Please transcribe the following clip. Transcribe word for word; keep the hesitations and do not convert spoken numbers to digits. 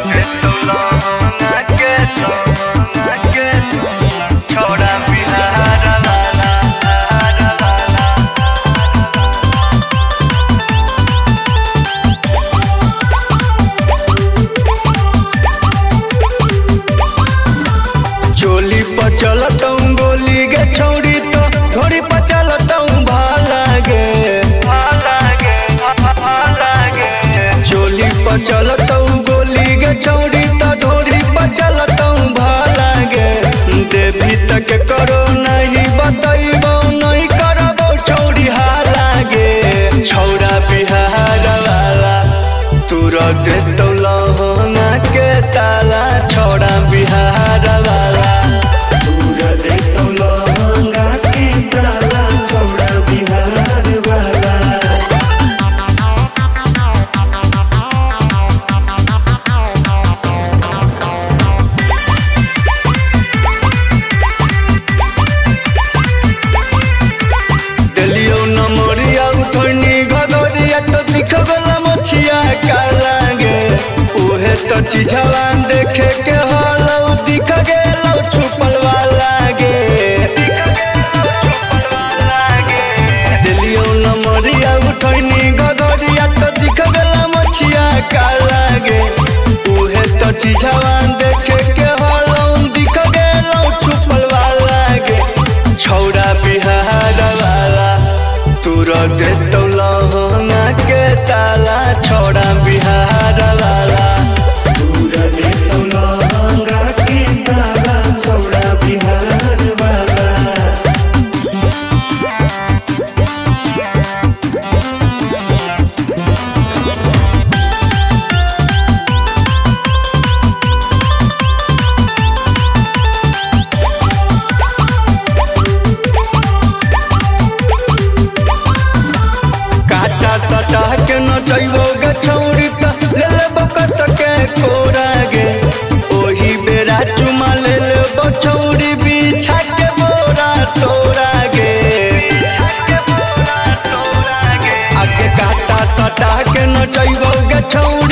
चोली पर चलत गोली गे छौड़ी तो घोड़ी पर चलत भाला गे भाला गे भाला गे चोली पर चलत गोली गे छौड़ी तो घोड़ी पर चलत भाला गे देवी तक करो नहीं बतैबो नहीं करबो छौड़ी हाला गे छौड़ा बिहार वाला तुरंत तो लहंगा के ताला छौड़ा बिहार वाला तो चिझवा देखे के हलौ दिख गेलौ छुपल वाला गे दिलियो नमरिया उठैनी गगरिया तो दिख गेला मछिया काला गे उहे तो चिझवा देखे के हलौ दिख गेलौ छुपल वाला गे छौड़ा बिहार वाला तुरंत तो लहंगा के ताला छौड़ा बिहार वाला सटा के नचैबो गे छौड़ी त ले लेबो कस के कोरा गे ओही बेरा चुमा ले लेबो छौड़ी बिछा के बोरा तोरा गे आगे काटा सटा के नचैबो गे छौड़ी